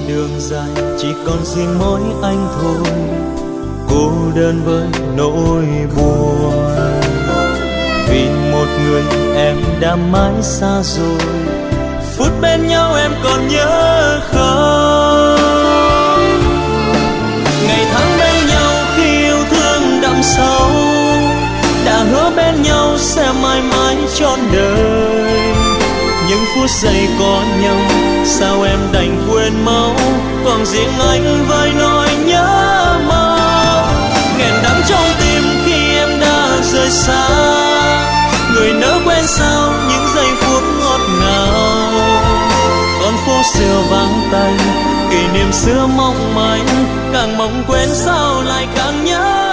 đường dài chỉ còn riêng mỗi anh thôi, cô đơn với nỗi buồn. Vì một người em đã mãi xa rồi, phút bên nhau em còn nhớ không? Ngày tháng bên nhau khi yêu thương đậm sâu, đã hứa bên nhau sẽ mãi mãi trọn đời. Những phút giây có nhau sao em đành quên mau, còn riêng anh với nỗi nhớ mong. Nghẹn đắng trong tim khi em đã rời xa, người nỡ quên sao những giây phút ngọt ngào. Con phố xưa vắng tanh, kỷ niệm xưa mong manh, càng mong quên sao lại càng nhớ.